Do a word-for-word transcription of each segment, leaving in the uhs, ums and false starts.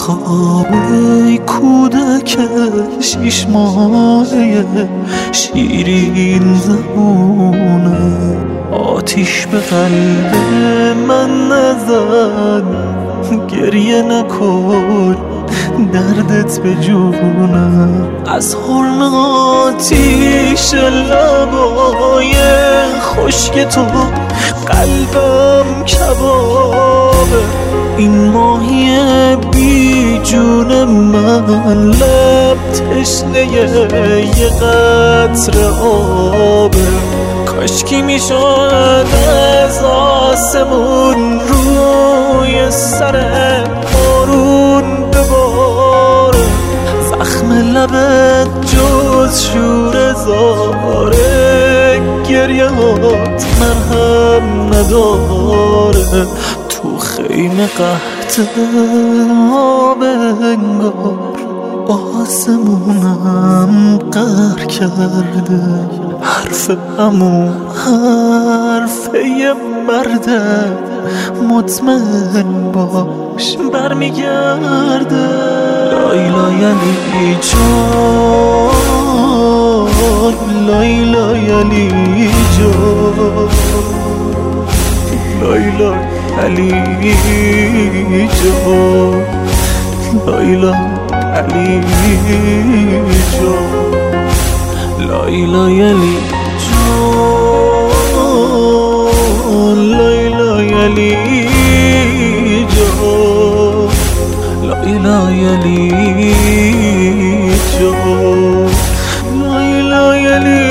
خواب کودک شیش ماهه شیرین زبونه آتیش به قلب من نزد گریه نکن دردت به جونم از حرم آتیش لبای خشک تو قلبم کبابه این ماهی بی جون من لب تشنه یه قطره آبه کاشکی میشد از آسمون روی سر بارون بباره زخم لبت جز شور زاره گریه هات مرهم نداره تو خیمه قحط آب انگار آسمونم قهر کرده حرف همون حرف یه مرده مطمئن باش برمیگرده لایلا یلی جان لایلا یلی جان لایلا علی جان لایلا علی جان لایلا یلی جان لایلا یلی جان لایلا یلی جان لایلا یلی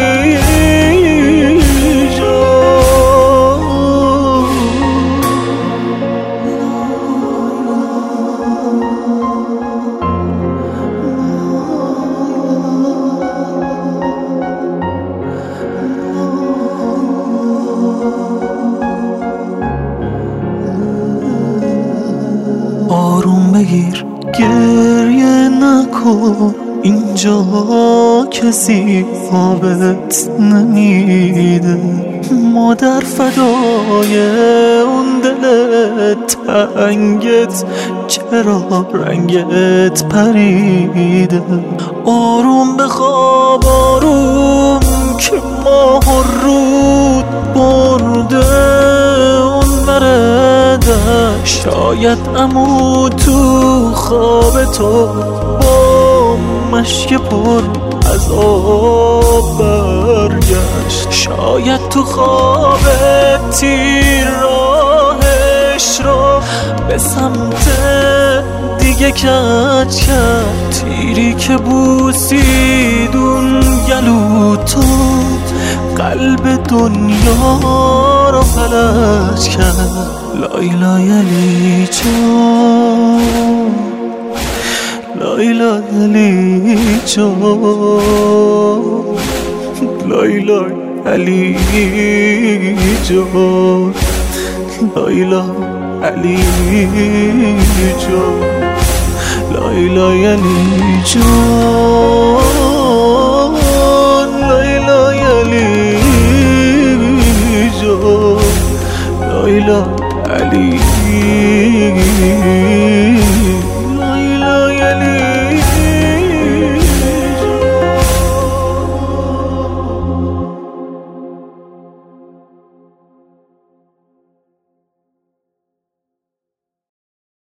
آروم بگیر گریه نکن اینجا کسی آبت نمیده مادر فدای اون دلت تنگت چرا رنگت پریده آروم بخواب آروم که ماه و رود برده اون برده شاید عمو تو خواب تو با مشک پر از آب برگشت شاید تو خواب تیر راهش رو به سمت دیگه کج کرد تیری که بوسید اون گلو تو قلب دنیا رو فلج کرد لایلا یلی جان لایلا یلی جان لایلا علی جان لایلا علی جان لایلا یلی جان لایلا یلی جان لایلا علی